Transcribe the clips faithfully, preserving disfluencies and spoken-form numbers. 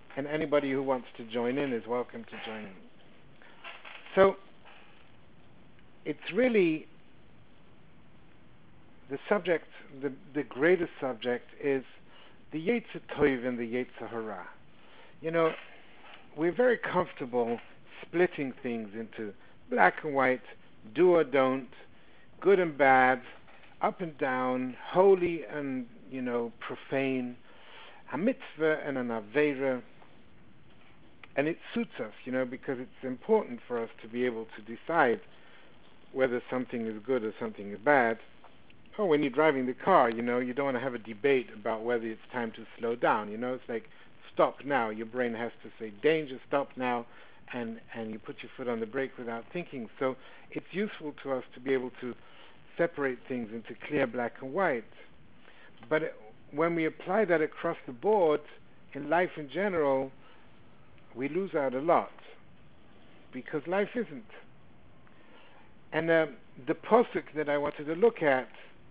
and anybody who wants to join in is welcome to join in. So, it's really the subject, the, the greatest subject is the Yetzer Tov and the Yetzer Hara. You know, we're very comfortable splitting things into black and white, do or don't, good and bad, up and down, holy and, you know, profane, a mitzvah and an aveira. And it suits us, you know, because it's important for us to be able to decide whether something is good or something is bad. Or when you're driving the car, you know, you don't want to have a debate about whether it's time to slow down. You know, it's like, stop now. Your brain has to say, danger, stop now, and, and you put your foot on the brake without thinking. So it's useful to us to be able to separate things into clear black and white. But it, when we apply that across the board, in life in general, we lose out a lot, because life isn't. And uh, the posuk that I wanted to look at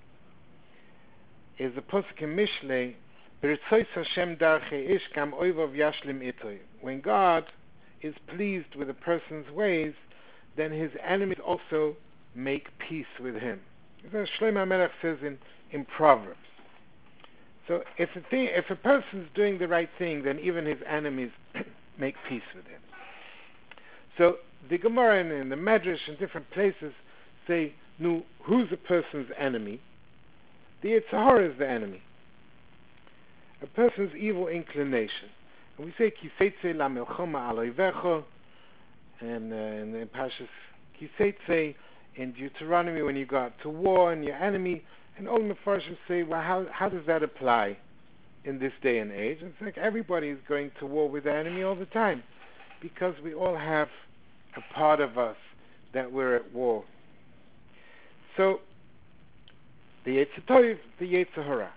is the posuk in Mishlei, B'ritzois Hashem darchei ish kam oivav yashlim itoi. When God is pleased with a person's ways, then his enemies also make peace with him. As Shlomo HaMelech says in, in Proverbs. So if a, thing, if a person's doing the right thing, then even his enemies make peace with him. So the Gemara and the Medrash and different places say, no, who's a person's enemy? The Yetzer Hara is the enemy. A person's evil inclination. And we say, Kiseitze la melchoma aloivecho, and uh, in the Parshas Kiseitze, in Deuteronomy, when you go out to war and your enemy, and all the Mefarshim say, well, how, how does that apply in this day and age? It's like everybody is going to war with the enemy all the time, because we all have a part of us that we're at war. So, the Yetzer Tov, the Yetzer Hara.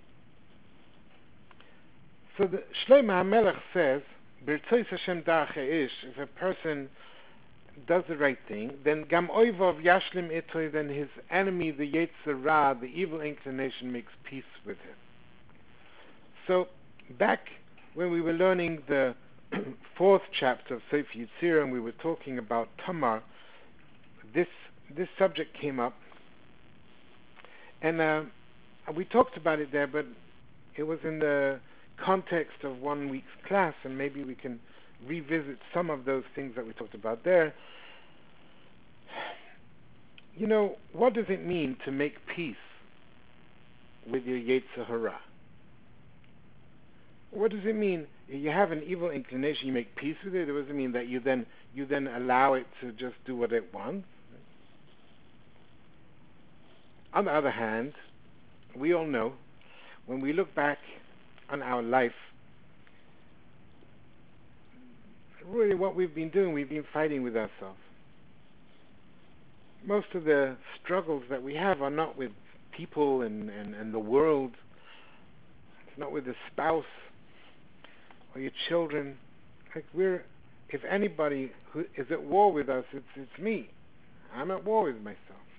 So the Shlomo HaMelech says, B'ritzois Hashem darchei ish, if a person does the right thing, then gam oivov yashlim itoi, then his enemy, the Yetzer Ra, the evil inclination, makes peace with him. So, back when we were learning the fourth chapter of Sefer Yetzirah, we were talking about Tamar, this this subject came up, and uh, we talked about it there, but it was in the context of one week's class, and maybe we can revisit some of those things that we talked about there. You know, what does it mean to make peace with your Yetzer Hara? What does it mean? You have an evil inclination, you make peace with it. It doesn't mean that you then you then allow it to just do what it wants. On the other hand, we all know, when we look back on our life, really what we've been doing, we've been fighting with ourselves. Most of the struggles that we have are not with people and, and, and the world. It's not with the spouse or your children. Like we're, if anybody who is at war with us, it's it's me. I'm at war with myself.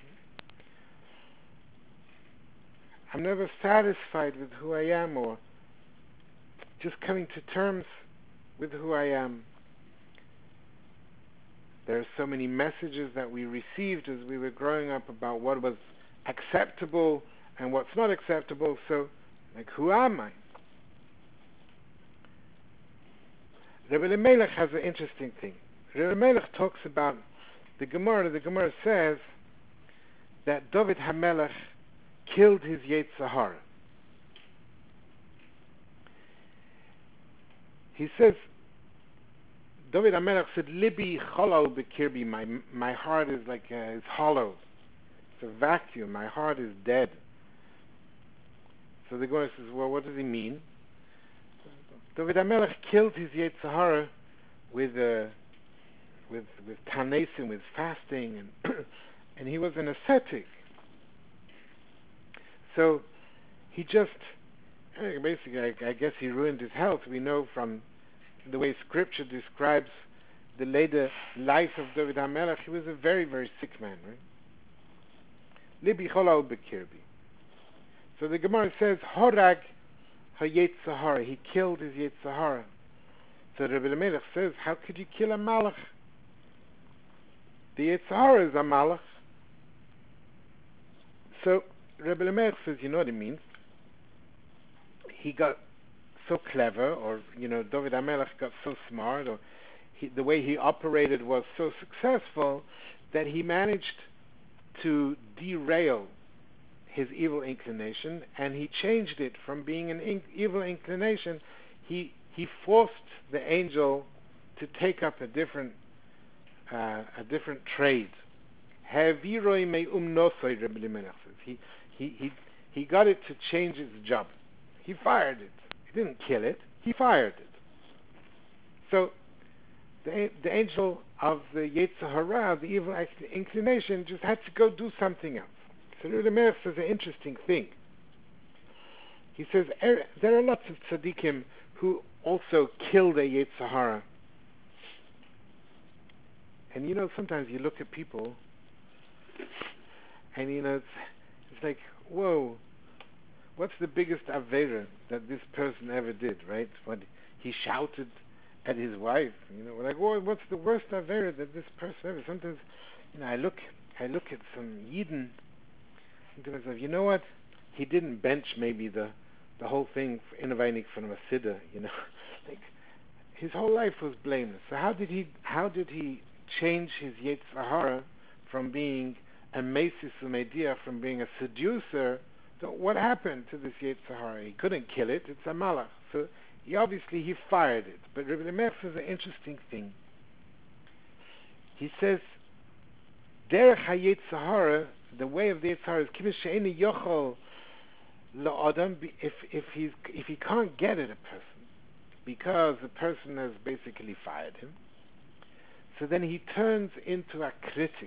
I'm never satisfied with who I am, or just coming to terms with who I am. There are so many messages that we received as we were growing up about what was acceptable and what's not acceptable. So, like, who am I? Rebbe Elimelech has an interesting thing. Rebbe Elimelech talks about the Gemara. The Gemara says that David HaMelech killed his Yetzer Hara. He says, David HaMelech said, Libi cholol bekirbi, my my heart is like uh, it's hollow. It's a vacuum. My heart is dead. So the Gemara says, well, what does he mean? David HaMelech killed his Yetzer Hara with uh, with with tanesim, with fasting, and and he was an ascetic. So he just basically, I, I guess, he ruined his health. We know from the way Scripture describes the later life of David HaMelech, he was a very, very sick man, right? Libi cholol bekirbi. So the Gemara says, Horag ha-Yetzer Hara, he killed his Yetzer Hara. So Rebbe Melech says, how could you kill a malach? The Yetzer Hara is a malach. So Rebbe Melech says, you know what it means? He got so clever, or, you know, David HaMelech got so smart, or he, the way he operated was so successful that he managed to derail his evil inclination, and he changed it from being an in- evil inclination. He he forced the angel to take up a different uh, a different trade. Haviroi me umnosoi, Rebbe Melech says. He he he he got it to change its job. He fired it. He didn't kill it. He fired it. So the the angel of the Yetzer Hara, the evil inclination, just had to go do something else. So Rebbe Melech says an interesting thing. He says er, there are lots of tzaddikim who also kill the Yetzer Hara. And you know, sometimes you look at people, and you know, it's, it's like, whoa, what's the biggest avera that this person ever did, right? When he shouted at his wife, you know, we're like, whoa, what's the worst avera that this person ever? Sometimes, you know, I look, I look at some Yidden, and to myself, you know what? He didn't bench maybe the, the whole thing in a weinig from a siddur, you know, like his whole life was blameless. So how did he, how did he change his Yetzer Hara from being a mesis u'media, from being a seducer? So what happened to this Yetzer Hara? He couldn't kill it. It's a malach. So he obviously he fired it. But Rebbe Melech says an interesting thing. He says, derech haYetzer Hara, the way of the Yetzer Hara is kivish she'eni yochol la'adam, if if he's if he can't get at a person because the person has basically fired him. So then he turns into a critic.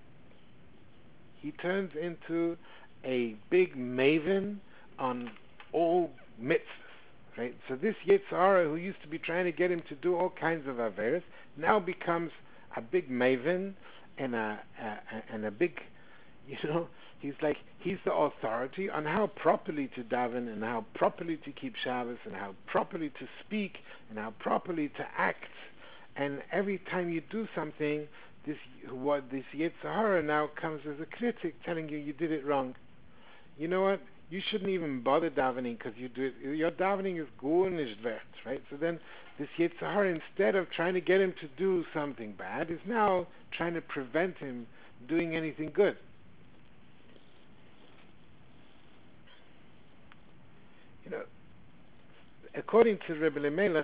He turns into a big maven on all mitzvahs, right? So this Yetzer Hara, who used to be trying to get him to do all kinds of averes, now becomes a big maven and a, a, a and a big, you know, he's like he's the authority on how properly to daven and how properly to keep Shabbos and how properly to speak and how properly to act. And every time you do something, this what this Yetzer Hara now comes as a critic, telling you you did it wrong. You know what? You shouldn't even bother davening because you do it. Your davening is gar nicht wert, right? So then this Yetzer Hara, instead of trying to get him to do something bad, is now trying to prevent him doing anything good. You know, according to Rebbe Melech,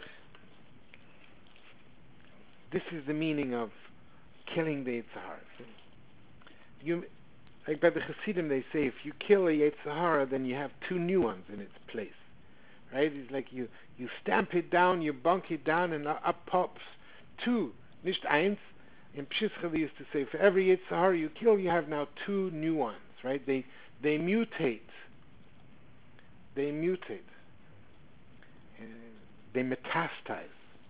this is the meaning of killing the Yetzer Hara. You, like by the Hasidim, they say if you kill a Yetzer Hara, then you have two new ones in its place, right? It's like you, you stamp it down, you bunk it down, and up pops two, nicht eins. In Pshischa they used to say, for every Yetzer Hara you kill, you have now two new ones, right? They they mutate. They mutate. Uh, they metastasize.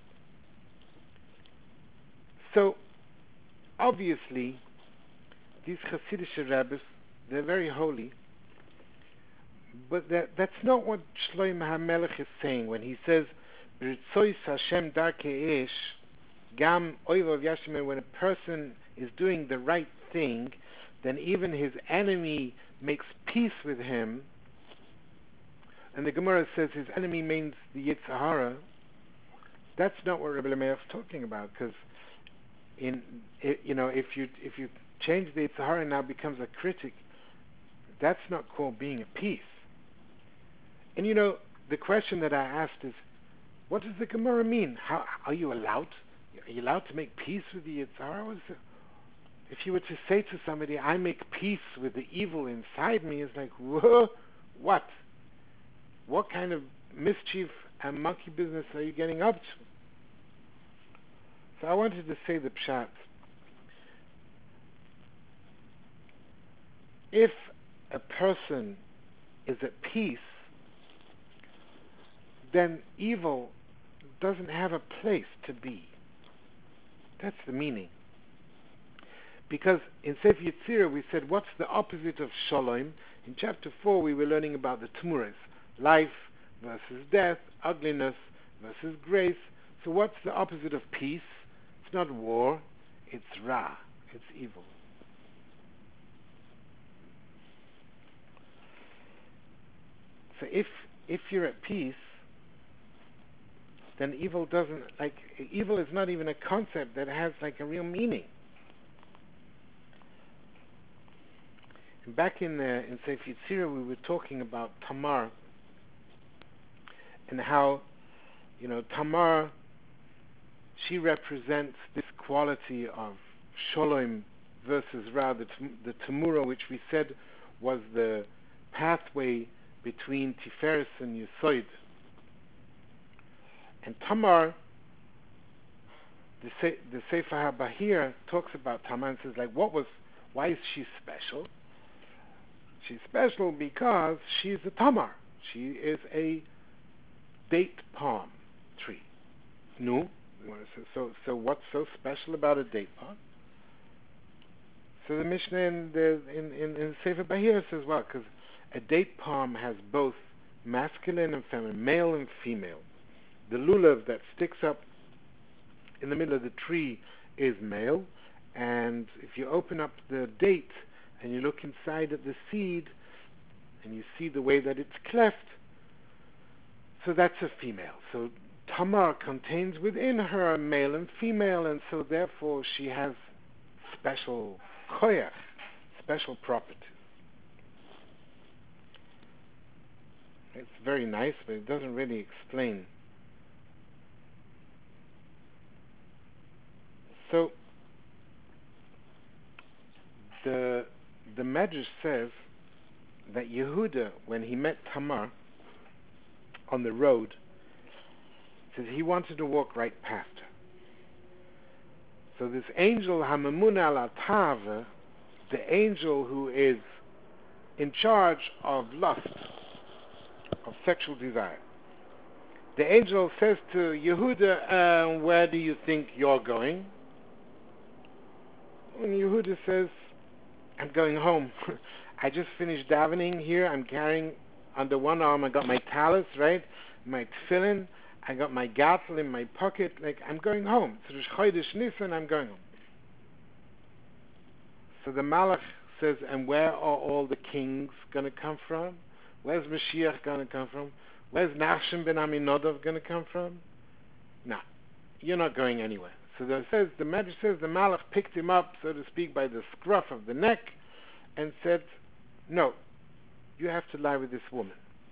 So, obviously, these Hasidic rabbis, they're very holy, but that, that's not what Shlomo HaMelech is saying when he says, B'ritzois Hashem darkei ish, gam oivav yashim, when a person is doing the right thing, then even his enemy makes peace with him. And the Gemara says his enemy means the Yetzer Hara. That's not what Rebbe Melech is talking about, because in you know if you if you change the Yetzer Hara and now becomes a critic, that's not called being at peace. And you know the question that I asked is, what does the Gemara mean? How are you allowed? Are you allowed to make peace with the Yetzer Hara? If you were to say to somebody, "I make peace with the evil inside me," it's like, whoa, what? What kind of mischief and monkey business are you getting up to? So I wanted to say the pshat. If a person is at peace, then evil doesn't have a place to be. That's the meaning. Because in Sefer Yetzirah we said, what's the opposite of Shalom? In chapter four we were learning about the Tmuras. Life versus death, ugliness versus grace. So what's the opposite of peace? It's not war, it's Ra, it's evil. So if if you're at peace, then evil doesn't, like, evil is not even a concept that has like a real meaning. Back in the, in Sefer Yetzirah, we were talking about Tamar and how, you know, Tamar, she represents this quality of Sholem versus Ra, the, the Tamura, which we said was the pathway between Tiferes and Yesod. And Tamar, the, Se- the Sefer HaBahir talks about Tamar and says, like, what was, why is she special? She's special because she's a Tamar. She is a date palm tree. No? So, so what's so special about a date palm? So the Mishnah in the in, in, in Sefer Bahir says, well, because a date palm has both masculine and feminine, male and female. The lulav that sticks up in the middle of the tree is male, and if you open up the date and you look inside at the seed and you see the way that it's cleft, so that's a female. So Tamar contains within her a male and female, and so therefore she has special koyach, special properties. It's very nice, but it doesn't really explain. So the the Medrash says that Yehuda, when he met Tamar on the road, says he wanted to walk right past her. So this angel Hamamuna al Atava, the angel who is in charge of lust, of sexual desire, the angel says to Yehuda, uh, where do you think you're going? And Yehuda says, I'm going home. I just finished davening here. I'm carrying under one arm, I got my talus, right? My tefillin. I got my gatl in my pocket. Like, I'm going home. It's Rosh Chodesh Nisan, I'm going home. So the Malach says, and where are all the kings going to come from? Where's Mashiach going to come from? Where's Nachshon ben Aminadab going to come from? No, you're not going anywhere. So the, says, the Medrash says the Malach picked him up, so to speak, by the scruff of the neck and said, no, you have to lie with this woman.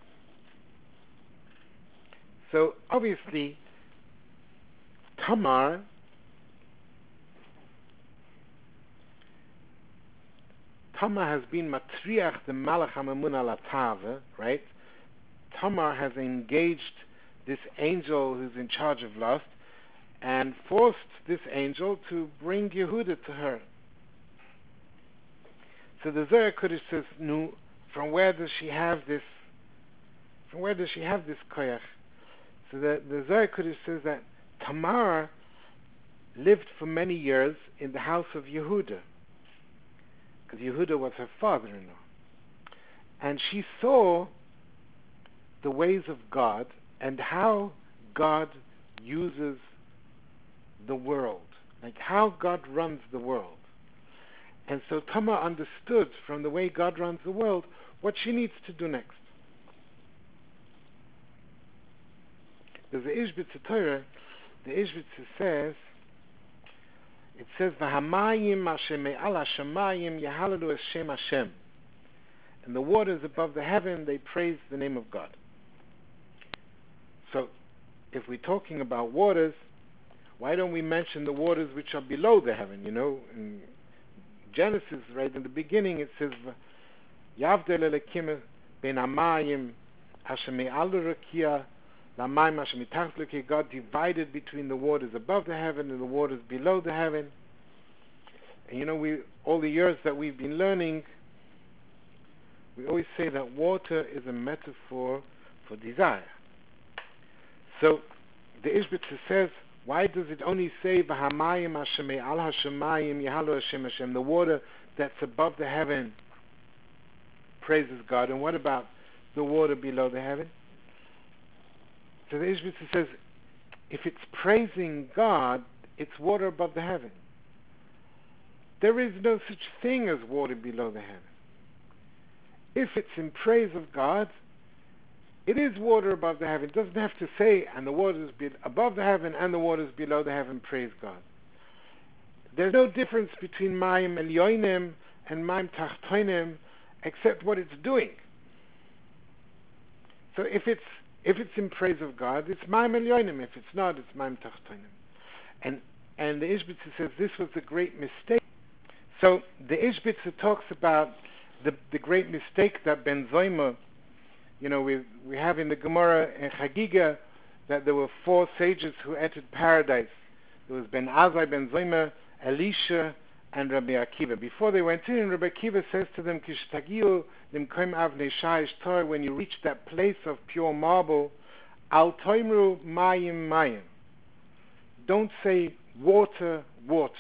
So obviously, Tamar Tamar has been matriach the Malach HaMamun al Atava, right? Tamar has engaged this angel who's in charge of lust and forced this angel to bring Yehuda to her. So the Zohar Kodesh says, no, from where does she have this, from where does she have this koyach? So the, the Zohar Kodesh says that Tamar lived for many years in the house of Yehuda, because Yehuda was her father-in-law. And she saw the ways of God and how God uses the world, like how God runs the world. And so Tamar understood from the way God runs the world what she needs to do next. There's the Ishbitzer Torah. The Ishbitzer says, it says, "V'hamayim asher me'al hashamayim yehalalu es Shem Hashem." And the waters above the heaven, they praise the name of God. So, if we're talking about waters, why don't we mention the waters which are below the heaven? You know, in Genesis, right in the beginning, it says, "Yavdel Elokim ben hamayim asher me'al rakia lamayim asher mitachot rakia." God divided between the waters above the heaven and the waters below the heaven. And you know, we all the years that we've been learning, we always say that water is a metaphor for desire. So the Ishbitzer says, why does it only say "V'hamayim asher me'al hashamayim yehalu Hashem Hashem"? The water that's above the heaven praises God. And what about the water below the heaven? So the Ishbitzer says, if it's praising God, it's water above the heaven. There is no such thing as water below the heaven. If it's in praise of God, it is water above the heaven. It doesn't have to say, and the waters be above the heaven and the waters below the heaven, praise God. There's no difference between Mayim Elyonim and Mayim Tachtonim except what it's doing. So if it's if it's in praise of God, it's Mayim Elyonim. If it's not, it's Mayim Tachtonim. And and the Ishbitzer says this was the great mistake. So the Ishbitzer talks about the the great mistake that Ben Zoyma, you know, we we have in the Gemara in Chagiga that there were four sages who entered paradise. There was Ben Azai, Ben Zoyma, Elisha, and Rabbi Akiva. Before they went in, Rabbi Akiva says to them, Kishtagiu limkoim avnei shaish Torah, when you reach that place of pure marble, al toimru mayim mayim. Don't say water, water.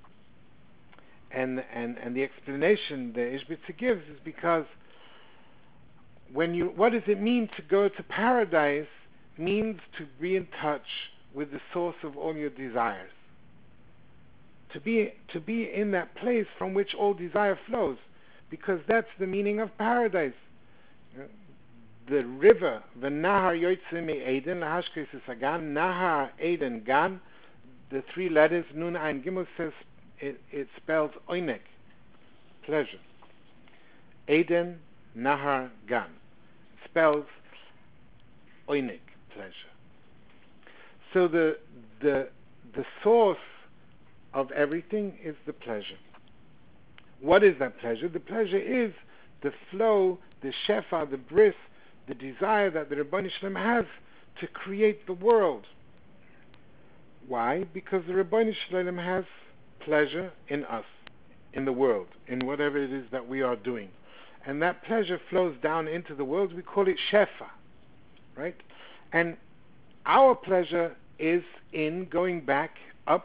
And and and the explanation the Ishbitzer gives is because when you, what does it mean to go to paradise? Means to be in touch with the source of all your desires. To be to be in that place from which all desire flows, because that's the meaning of paradise. The river, the Nahar Yotzei Me'eden, Lahashkes Sagan, Nahar Eden Gan, the three letters Nun Ein Gimel says it, it spells Oinek, pleasure. Eden Nahar Gan, it spells Oinek, pleasure. So the the the source of everything is the pleasure. What is that pleasure? The pleasure is the flow, the shefa, the bris, the desire that the Ribono Shel Olam has to create the world. Why? Because the Ribono Shel Olam has pleasure in us, in the world, in whatever it is that we are doing. And that pleasure flows down into the world. We call it shefa, right? And our pleasure is in going back up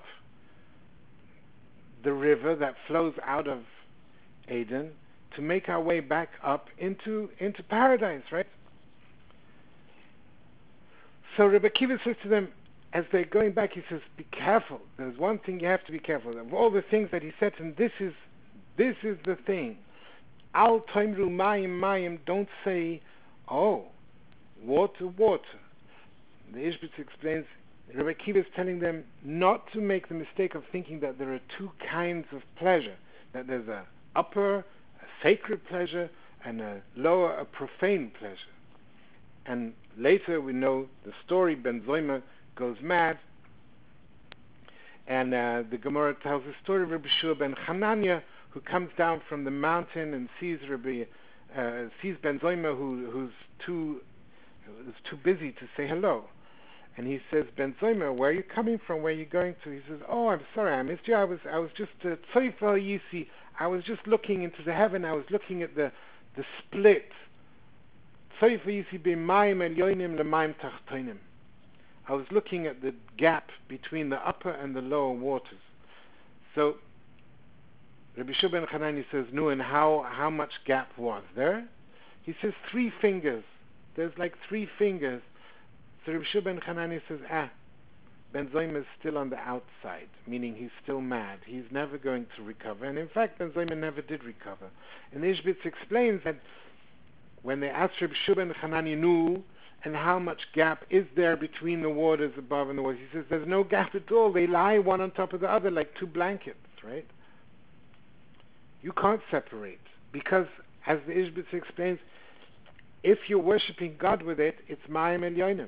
the river that flows out of Eden to make our way back up into into paradise, right? So Rebbe Akiva says to them, as they're going back, he says, be careful. There's one thing you have to be careful of. All the things that he said, and this is this is the thing. Al toimru mayim mayim, don't say, oh, water, water. The Ishbitzer explains, Rebbe Akiva is telling them not to make the mistake of thinking that there are two kinds of pleasure, that there's a upper, a sacred pleasure, and a lower, a profane pleasure. And later we know the story, Ben Zoyma goes mad, and uh, the Gemara tells the story of Rabbi Shua ben Hanania, who comes down from the mountain and sees Rabbi, uh, sees Ben Zoyma, who, who's too, who's too busy to say hello. And he says, Ben Zoyma, where are you coming from? Where are you going to? He says, oh, I'm sorry, I missed you. I was, I was just uh, Tzoifel Yisi. I was just looking into the heaven. I was looking at the, the split. Tzoifel Yisi b'mayim elyonim l'mayim tachtonim. I was looking at the gap between the upper and the lower waters. So Rabbi Shua ben Hanani says, no, and how how much gap was there? He says three fingers. There's like three fingers. So Rabbi Shua ben Hanani says, ah, Ben Zoyma is still on the outside, meaning he's still mad. He's never going to recover. And in fact, Ben Zoyma never did recover. And Ishbitz explains that when they asked Rabbi Shua ben Hanani, nu, and how much gap is there between the waters above and the waters, he says there's no gap at all. They lie one on top of the other like two blankets, right? You can't separate, because as the Ishbitz explains, if you're worshipping God with it, it's Mayim Elyonim.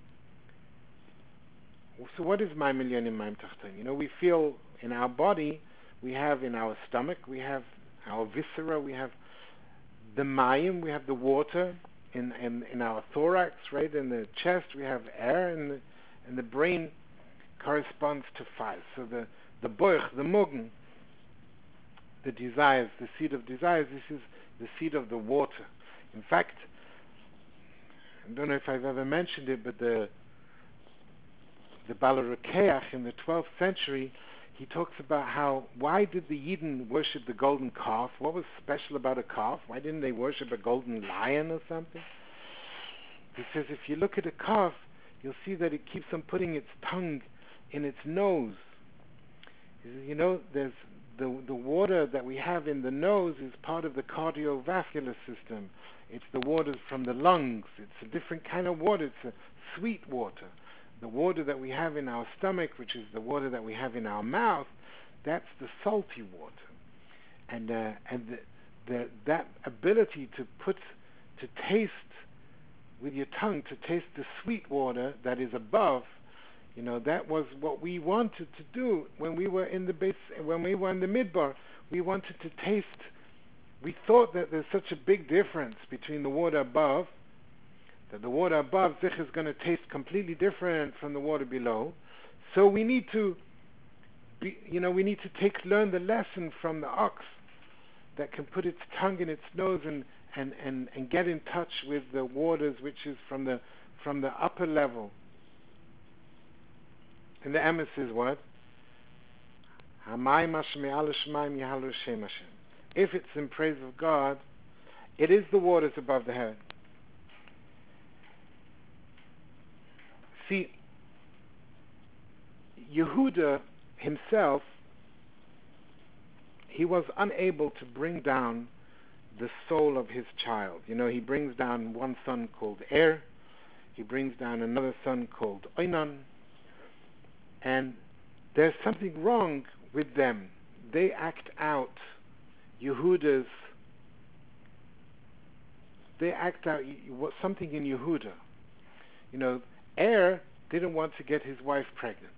So what is Mayim Elyonim, Mayim Tachtonim? You know, we feel in our body, we have in our stomach, we have our viscera, we have the Mayim, we have the water in, in, in our thorax, right? In the chest, we have air, and the, and the brain corresponds to fire. So the, the boich, the mogen, the desires, the seed of desires, this is the seed of the water. In fact, I don't know if I've ever mentioned it, but the the Baal Rukeach in the twelfth century, he talks about how, why did the Yidden worship the golden calf? What was special about a calf? Why didn't they worship a golden lion or something? He says, if you look at a calf, you'll see that it keeps on putting its tongue in its nose. You know, there's the the water that we have in the nose is part of the cardiovascular system. It's the water from the lungs. It's a different kind of water. It's a sweet water. The water that we have in our stomach, which is the water that we have in our mouth, that's the salty water. And uh, and the, the, that ability to put, to taste with your tongue, to taste the sweet water that is above, you know, that was what we wanted to do when we were in the base, when we were in the midbar. We wanted to taste. We thought that there's such a big difference between the water above, that the water above zich is going to taste completely different from the water below. So we need to, be, you know, we need to take learn the lesson from the ox that can put its tongue in its nose and and, and, and get in touch with the waters which is from the from the upper level. And the emes is what? If it's in praise of God, it is the waters above the head. See, Yehuda himself, he was unable to bring down the soul of his child. You know, he brings down one son called Er, he brings down another son called Oinan, and there's something wrong with them. They act out Yehuda's, they act out something in Yehuda. You know, Er didn't want to get his wife pregnant.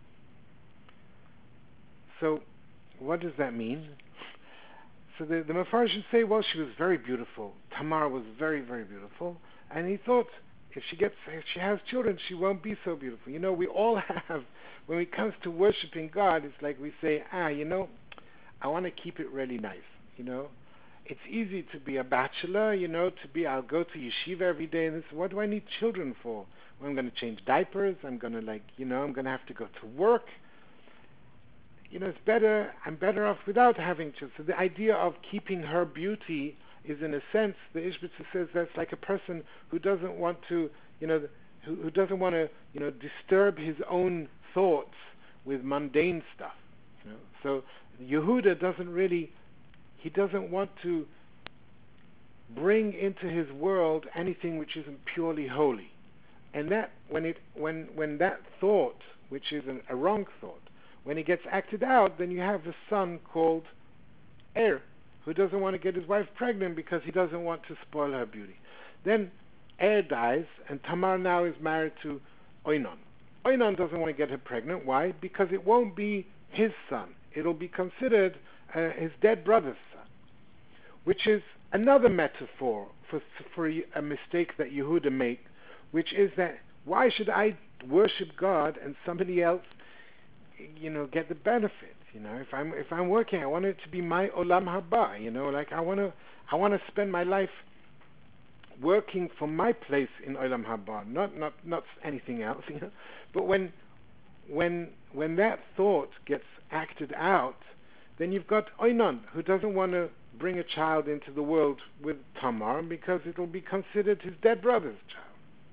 So, what does that mean? So the, the Mefarshim say, well, she was very beautiful. Tamar was very, very beautiful. And he thought, if she gets, if she has children, she won't be so beautiful. You know, we all have, when it comes to worshiping God, it's like we say, ah, you know, I want to keep it really nice. You know, it's easy to be a bachelor, you know, to be, I'll go to yeshiva every day, and this, what do I need children for? Well, I'm going to change diapers, I'm going to like, you know, I'm going to have to go to work. You know, it's better, I'm better off without having children. So the idea of keeping her beauty is, in a sense, the Ishbitzer says that's like a person who doesn't want to, you know, who, who doesn't want to, you know, disturb his own thoughts with mundane stuff. You know? So Yehuda doesn't really, he doesn't want to bring into his world anything which isn't purely holy. And that, when it, when, when that thought, which is an, a wrong thought, when it gets acted out, then you have a son called Er, who doesn't want to get his wife pregnant because he doesn't want to spoil her beauty. Then Er dies, and Tamar now is married to Oinan. Oinan doesn't want to get her pregnant. Why? Because it won't be his son. It'll be considered uh, his dead brother's son, which is another metaphor for, for a mistake that Yehuda made, which is that why should I worship God and somebody else, you know, get the benefit? You know, if I'm if I'm working, I want it to be my olam haba. You know, like I want to I want to spend my life working for my place in olam haba, not not not anything else. You know, but when when when that thought gets acted out, then you've got Oinan, who doesn't want to bring a child into the world with Tamar because it'll be considered his dead brother's child.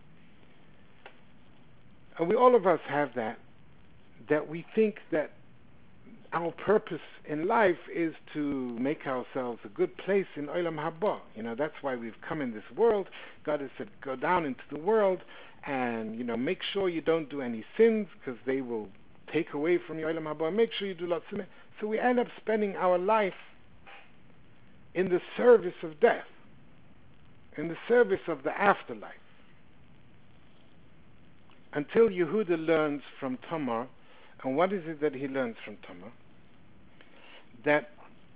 And we all of us have that. That we think that our purpose in life is to make ourselves a good place in Olam Haba. You know, that's why we've come in this world. God has said, go down into the world and, you know, make sure you don't do any sins because they will take away from your Olam Haba. Make sure you do lots of sins. So we end up spending our life in the service of death, in the service of the afterlife. Until Yehuda learns from Tamar. And what is it that he learns from Tamar? That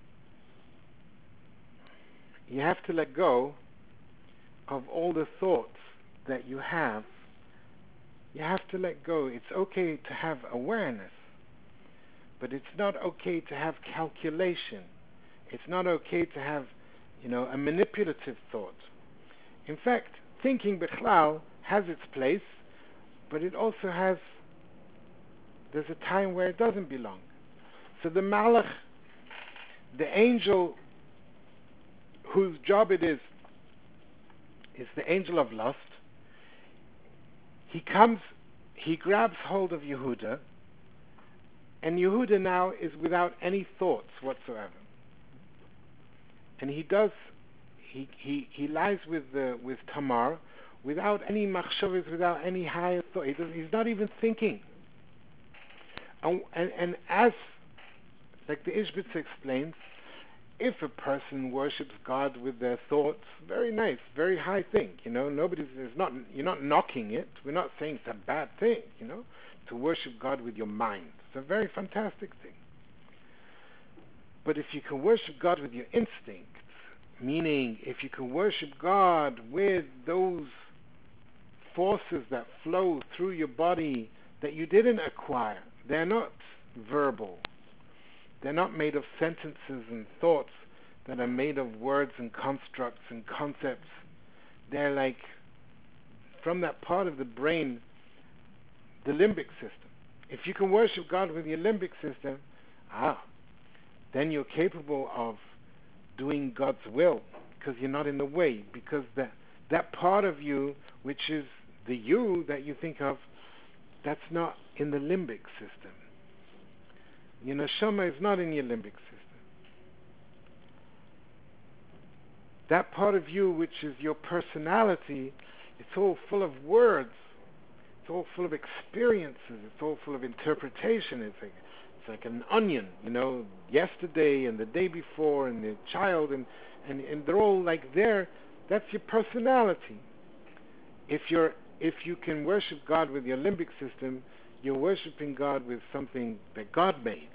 you have to let go of all the thoughts that you have. You have to let go. It's okay to have awareness, but it's not okay to have calculation. It's not okay to have, you know, a manipulative thought. In fact, thinking bichlal has its place, but it also has, there's a time where it doesn't belong. So the Malach, the angel whose job it is, is the angel of lust. he comes, he grabs hold of Yehuda, and Yehuda now is without any thoughts whatsoever. And he does, he he, he lies with uh, with Tamar without any machshavas, without any higher thought. He does, he's not even thinking. And, and, and as, like the Ishbitz explains, if a person worships God with their thoughts, very nice, very high thing, you know, nobody's, it's not, you're not knocking it, we're not saying it's a bad thing, you know, to worship God with your mind. It's a very fantastic thing. But if you can worship God with your instincts, meaning if you can worship God with those forces that flow through your body that you didn't acquire, they're not verbal. They're not made of sentences and thoughts that are made of words and constructs and concepts. They're like, from that part of the brain, the limbic system. If you can worship God with your limbic system, ah, then you're capable of doing God's will, because you're not in the way, because that, that part of you, which is the you that you think of, that's not in the limbic system. Your neshama is not in your limbic system. That part of you, which is your personality, it's all full of words. It's all full of experiences. It's all full of interpretation. It's like, it's like an onion, you know, yesterday and the day before and the child, and, and, and they're all like there. That's your personality. If you're if you can worship God with your limbic system, you're worshiping God with something that God made.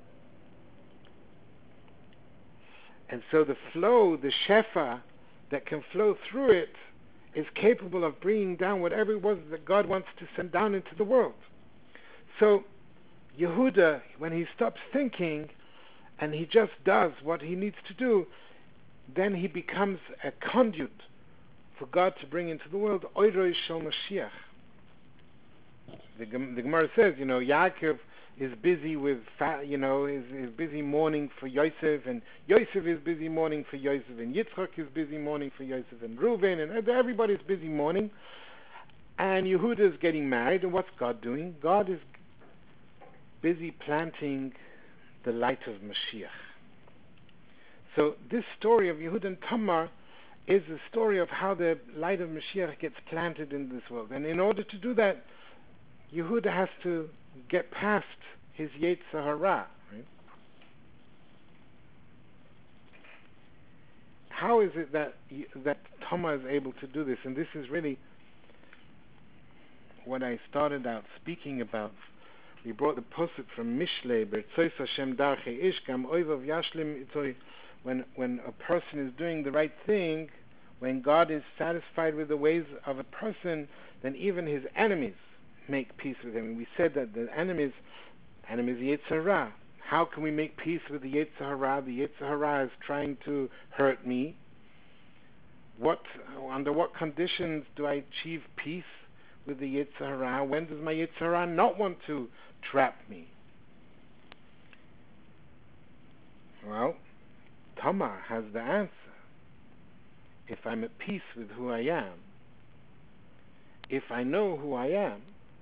And so the flow, the shefa that can flow through it is capable of bringing down whatever it was that God wants to send down into the world. So Yehuda, when he stops thinking and he just does what he needs to do, then he becomes a conduit for God to bring into the world Oiroi Shel Mashiach. The, the Gemara says, you know, Yaakov is busy with, you know, is, is busy mourning for Yosef, and Yosef is busy mourning for Yosef, and Yitzchak is busy mourning for Yosef, and Reuven, and everybody's busy mourning. And Yehuda is getting married, and what's God doing? God is busy planting the light of Mashiach. So this story of Yehuda and Tamar is the story of how the light of Mashiach gets planted in this world. And in order to do that, Yehuda has to get past his Yetzer Hara. Right? How is it that that Tamar is able to do this? And this is really what I started out speaking about. We brought the pasuk from Mishlei, B'Tzois Hashem Darchei Ish Gam Oivav Yashlim Itzoi. When when a person is doing the right thing, when God is satisfied with the ways of a person, then even his enemies make peace with him. And we said that the enemies, enemies Yetzer Hara. How can we make peace with the Yetzer Hara? The Yetzer Hara is trying to hurt me. What, under what conditions do I achieve peace with the Yetzer Hara? When does my Yetzer Hara not want to trap me? Well, Tamar has the answer. If I'm at peace with who I am, if I know who I am,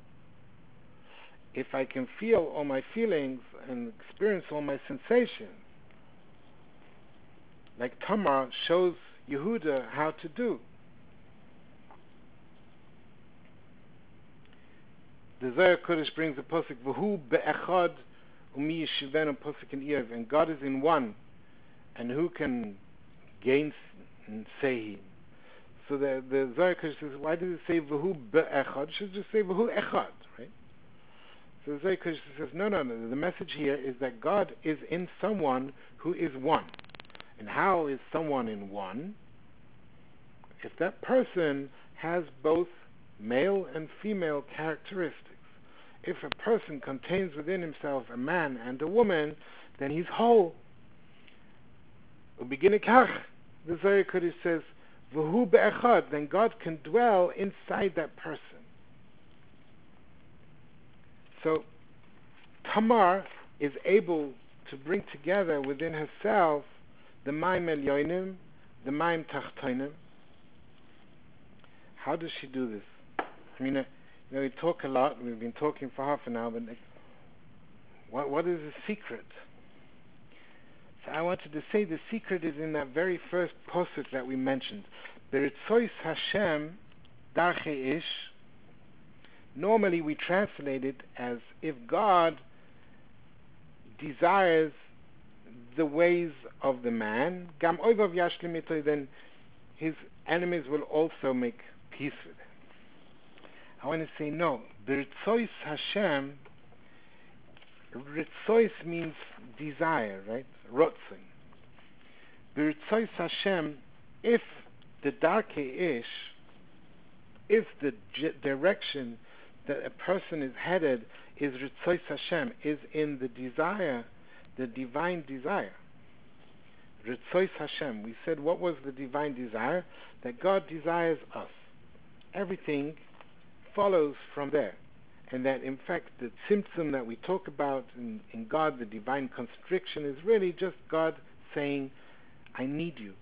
if I can feel all my feelings and experience all my sensations, like Tamar shows Yehuda how to do. The Zohar Kodesh brings the pasuk V'hu be'echad umi yeshivenu pasuk in Iyov, and God is in one, and who can gainsay him? So the the Zohar Kodesh says, why does it say V'hu be'echad? It should just say V'hu echad, right? So the Zohar Kodesh says, no, no, no. The message here is that God is in someone who is one. And how is someone in one? If that person has both male and female characteristics. If a person contains within himself a man and a woman, then he's whole. The Zohar Kodesh says, V'hu be'echad, then God can dwell inside that person. So Tamar is able to bring together within herself the Maim Elyonim, the Maim Tachtonim. How does she do this? I mean, uh, You know, we talk a lot. We've been talking for half an hour, but like, what what is the secret? So I wanted to say the secret is in that very first posuk that we mentioned. Beritzois Hashem darche ish. Normally we translate it as if God desires the ways of the man, gam oivav yashlim ito, then his enemies will also make peace with him. I want to say no. Beritzois Hashem, Ritzois means desire, right? Rotzin. Beritzois Hashem, if the darke ish, if the j- direction that a person is headed is Ritzois Hashem, is in the desire, the divine desire. Ritzois Hashem. We said, what was the divine desire? That God desires us. Everything follows from there. And that, in fact, the symptom that we talk about in, in God, the divine constriction, is really just God saying, I need you.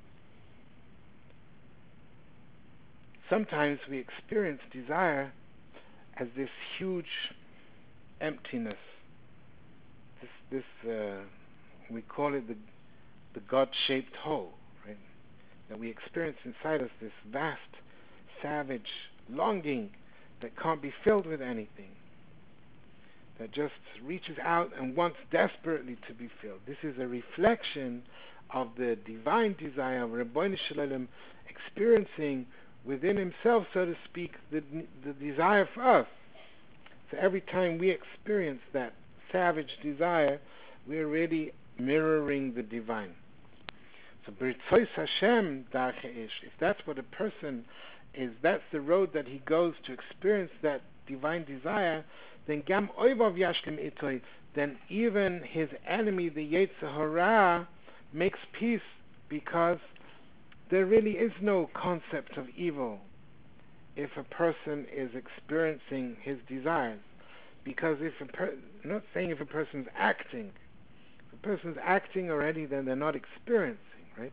Sometimes we experience desire as this huge emptiness. This, this uh, we call it the, the God-shaped hole, right? That we experience inside us this vast, savage longing that can't be filled with anything, that just reaches out and wants desperately to be filled. This is a reflection of the divine desire of Ribbono Shel Olam experiencing within himself, so to speak, the, the desire for us. So every time we experience that savage desire, we are really mirroring the divine. So Beritzois Hashem darche ish, if that's what a person is, that's the road that he goes to experience that divine desire, then gam oivav yashlim ito, then even his enemy, the Yetzer Hara, makes peace, because there really is no concept of evil if a person is experiencing his desires. Because if a per- I'm not saying if a person's acting, if a person's acting already, then they're not experiencing, right?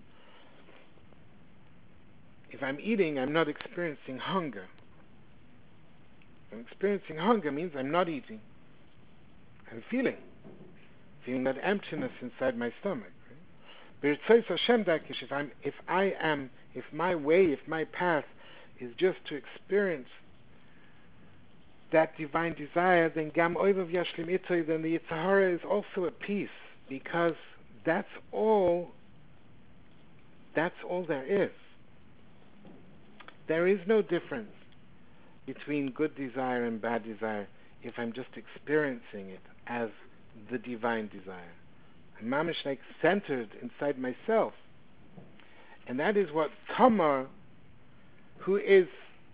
If I'm eating, I'm not experiencing hunger. I'm experiencing hunger means I'm not eating. I'm feeling, feeling that emptiness inside my stomach. Right? If I'm, if I am, if my way, if my path is just to experience that divine desire, then gam oivav yashlim ito, then the Yetzer Hara is also at peace, because that's all. That's all there is. There is no difference between good desire and bad desire if I'm just experiencing it as the divine desire. I'm mamish like centered inside myself. And that is what Tamar, who is,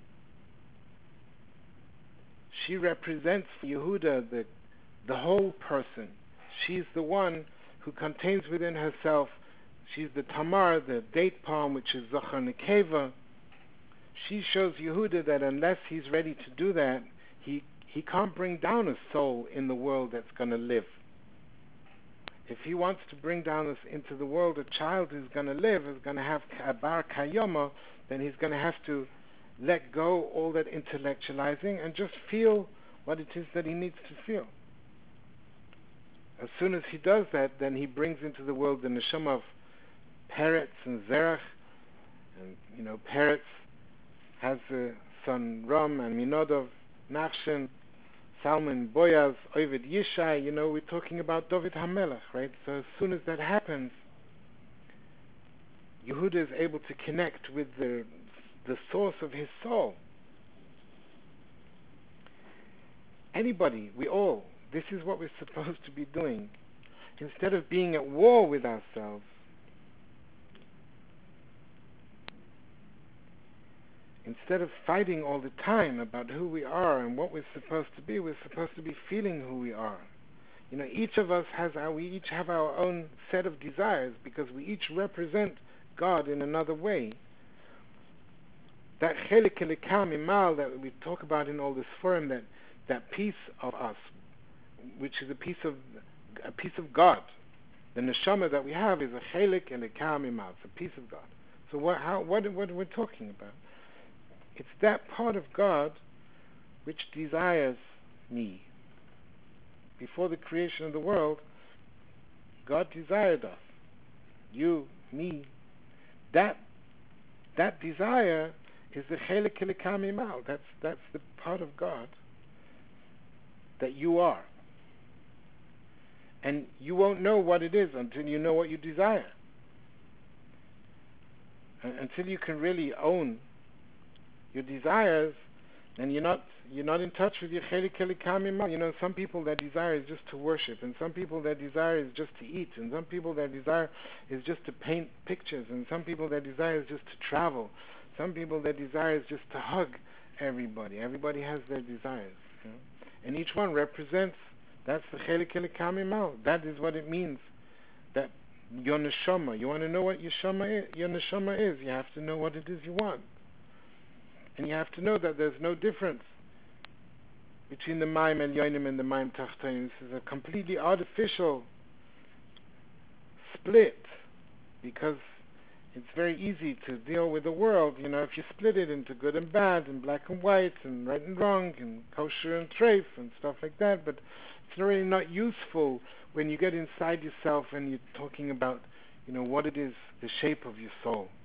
she represents for Yehuda the, the whole person. She's the one who contains within herself, she's the Tamar, the date palm, which is Zachar Nekeva. She shows Yehuda that unless he's ready to do that, he, he can't bring down a soul in the world that's going to live. If he wants to bring down this into the world a child who's going to live, is going to have a bar kayoma, then he's going to have to let go all that intellectualizing and just feel what it is that he needs to feel. As soon as he does that, then he brings into the world the neshama of Peretz and Zerach, and you know, Peretz has the son Ram and Minodov, Nachshon, Salmon, Boaz, Ovid Yishai. You know, we're talking about David HaMelech, right? So as soon as that happens, Yehuda is able to connect with the the source of his soul. Anybody, we all, this is what we're supposed to be doing. Instead of being at war with ourselves, instead of fighting all the time about who we are and what we're supposed to be, we're supposed to be feeling who we are. You know, each of us has our, we each have our own set of desires, because we each represent God in another way. That chelik elikam imal that we talk about in all this forum, that that piece of us, which is a piece of a piece of God, the neshama that we have is a chelik elikam imal, it's a piece of God. So what, how, what, what are we talking about? It's that part of God which desires me. Before the creation of the world, God desired us. You, me. That that desire is the chelik elikam imal. That's that's the part of God that you are. And you won't know what it is until you know what you desire. Until you can really own your desires, and you're not you're not in touch with your chelik elikam imal. You know, some people, their desire is just to worship, and some people, their desire is just to eat, and some people, their desire is just to paint pictures, and some people, their desire is just to travel. Some people, their desire is just to hug everybody. Everybody has their desires, you know? And each one represents, that's the chelik elikam imal. That is what it means. That your neshama, you want to know what your neshama is, your neshama is, you have to know what it is you want. And you have to know that there's no difference between the Maim Elyonim and the Maim Tachtonim. This is a completely artificial split, because it's very easy to deal with the world. You know, if you split it into good and bad, and black and white, and right and wrong, and kosher and treif, and stuff like that, but it's really not useful when you get inside yourself and you're talking about, you know, what it is, the shape of your soul.